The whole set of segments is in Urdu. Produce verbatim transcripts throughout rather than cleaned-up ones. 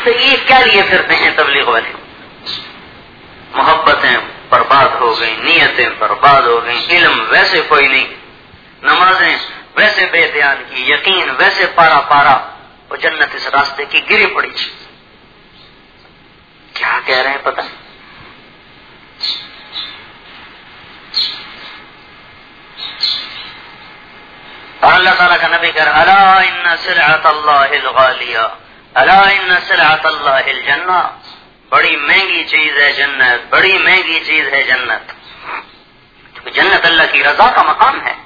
تو یہ کیا لیے پھرتے ہیں تبلیغ والے؟ محبتیں برباد ہو گئیں، نیتیں برباد ہو گئیں، علم ویسے کوئی نہیں، نمازیں ویسے بے دھیان کی، یقین ویسے پارا پارا، وہ جنت اس راستے کی گری پڑی تھی۔ کیا کہہ رہے ہیں پتہ نہیں۔ اور اللہ تعالیٰ کا نبی کہہ رہا الا ان سلعۃ اللہ الغالیہ، الا ان سلعۃ اللہ الجنہ، بڑی مہنگی چیز ہے جنت، بڑی مہنگی چیز ہے جنت، کیونکہ جنت اللہ کی رضا کا مقام ہے۔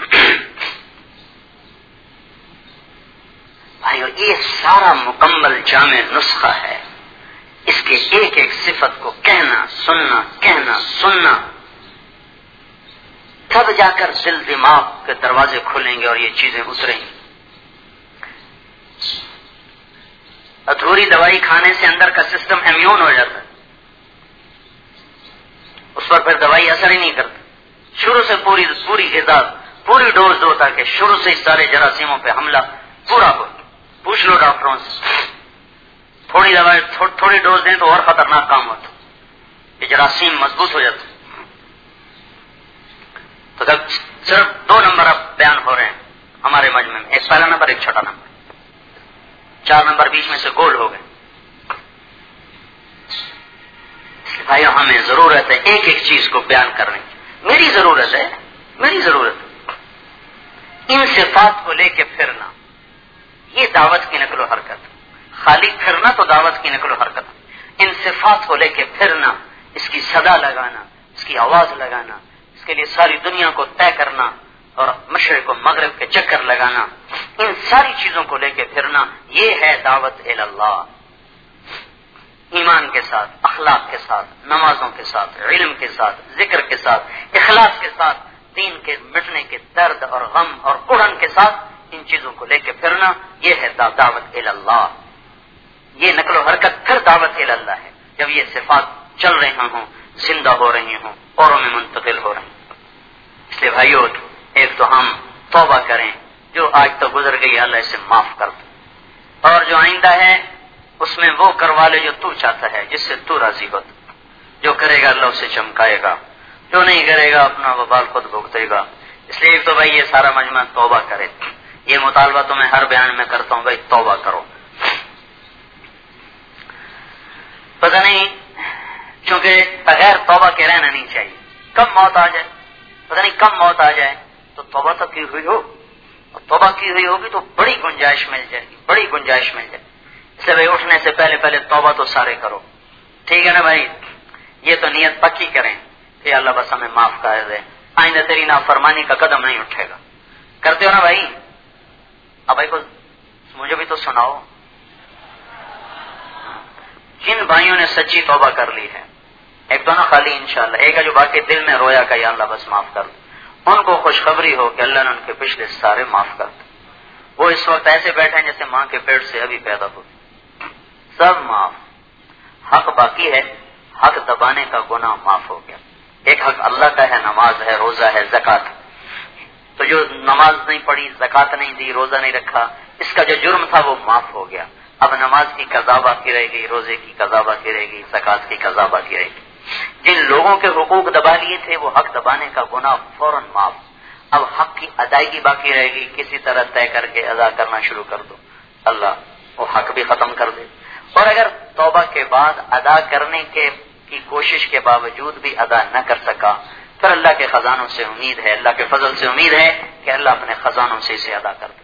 بھائیو یہ سارا مکمل جامع نسخہ ہے، اس کے ایک ایک صفت کو کہنا سننا کہنا سننا، تب جا کر دل دماغ کے دروازے کھلیں گے اور یہ چیزیں اتریں گی۔ ادھوری دوائی کھانے سے اندر کا سسٹم امیون ہو جاتا ہے، اس پر پھر دوائی اثر ہی نہیں کرتی۔ شروع سے پوری پوری غذا پوری ڈوز دو تاکہ شروع سے اس سارے جراثیموں پہ حملہ پورا ہو۔ پوچھ لو ڈاکٹروں سے، تھوڑی دوائی تھوڑی ڈوز دیں تو اور خطرناک کام ہوتا، یہ جراثیم مضبوط ہو جاتا۔ تو جب صرف دو نمبر اب بیان ہو رہے ہیں ہمارے مجمع میں، ایک پہلا نمبر ایک چھوٹا نمبر، چار نمبر بیچ میں سے گول ہو گئے۔ اس لیے بھائیو ہمیں ضرورت ہے ایک ایک چیز کو بیان کرنے کی، میری ضرورت ہے میری ضرورت ہے ان صفات کو لے کے پھرنا، یہ دعوت کی نقل و حرکت، خالی پھرنا تو دعوت کی نقل و حرکت، ان صفات کو لے کے پھرنا، اس کی صدا لگانا، اس کی آواز لگانا، اس کے لیے ساری دنیا کو طے کرنا اور مشرق و مغرب کے چکر لگانا، ان ساری چیزوں کو لے کے پھرنا، یہ ہے دعوت الی اللہ، ایمان کے ساتھ، اخلاق کے ساتھ، نمازوں کے ساتھ، علم کے ساتھ، ذکر کے ساتھ، اخلاص کے ساتھ، دین کے مٹنے کے درد اور غم اور کڑن کے ساتھ ان چیزوں کو لے کے پھرنا، یہ ہے دعوت الی اللہ۔ یہ نقل و حرکت پھر دعوت الی اللہ ہے، جب یہ صفات چل رہے ہوں، زندہ ہو رہی ہوں، اوروں میں منتقل ہو رہی ہوں۔ اس لیے بھائیو ایک تو ہم توبہ کریں، جو آج تو گزر گئی اللہ اسے معاف کر دو، اور جو آئندہ ہے اس میں وہ کروا لے جو تو چاہتا ہے، جس سے تو راضی ہو۔ جو کرے گا اللہ اسے چمکائے گا، جو نہیں کرے گا اپنا وبال خود بھگتے گا۔ اس لیے تو بھائی یہ سارا مجمع توبہ کرے، یہ مطالبہ تو میں ہر بیان میں کرتا ہوں، بھائی توبہ کرو۔ پتہ نہیں چونکہ بغیر توبہ کے رہنا نہیں چاہیے، کب موت آ جائے پتہ نہیں کب موت آ جائے تو توبہ تو کی ہوئی ہو، اور توبہ کی ہوئی ہوگی تو بڑی گنجائش مل جائے گی، بڑی گنجائش مل جائے گی۔ اس لیے بھائی اٹھنے سے پہلے پہلے توبہ تو سارے کرو، ٹھیک ہے نا بھائی؟ یہ تو نیت پکی کریں کہ اللہ بس ہمیں معاف کر دے، آئندہ تیری نافرمانی کا قدم نہیں اٹھے گا۔ کرتے ہو نا بھائی؟ اب بھائی کو مجھے بھی تو سناؤ، جن بھائیوں نے سچی توبہ کر لی ہے، ایک تو نا خالی انشاءاللہ، ایک ہے جو باقی دل میں رویا کہ یا اللہ بس معاف کر دو، ان کو خوشخبری ہو کہ اللہ نے ان کے پچھلے سارے معاف کر دے۔ وہ اس وقت ایسے بیٹھے ہیں جیسے ماں کے پیٹ سے ابھی پیدا ہو، سب معاف۔ حق باقی ہے، حق دبانے کا گناہ معاف ہو گیا۔ ایک حق اللہ کا ہے، نماز ہے، روزہ ہے، زکوٰۃ۔ تو جو نماز نہیں پڑھی، زکوٰۃ نہیں دی، روزہ نہیں رکھا، اس کا جو جرم تھا وہ معاف ہو گیا۔ اب نماز کی قضا باقی رہے گی، روزے کی قضا باقی رہے گی، زکوٰۃ کی قضا باقی رہے گی۔ جن لوگوں کے حقوق دبا لیے تھے وہ حق دبانے کا گناہ فوراً معاف۔ اب حق کی ادائیگی باقی رہے گی، کسی طرح طے کر کے ادا کرنا شروع کر دو، اللہ وہ حق بھی ختم کر دے۔ اور اگر توبہ کے بعد ادا کرنے کے کی کوشش کے باوجود بھی ادا نہ کر سکا، پھر اللہ کے خزانوں سے امید ہے، اللہ کے فضل سے امید ہے کہ اللہ اپنے خزانوں سے اسے ادا کر دے۔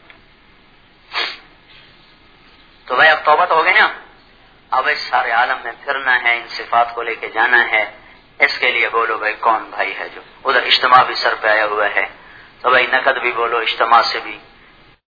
تو بھائی اب توبہ تو ہو گئی نا، اب اس سارے عالم میں پھرنا ہے، ان صفات کو لے کے جانا ہے۔ اس کے لیے بولو بھائی کون بھائی ہے جو ادھر اجتماع بھی سر پہ آیا ہوا ہے، تو بھائی نقد بھی بولو، اجتماع سے بھی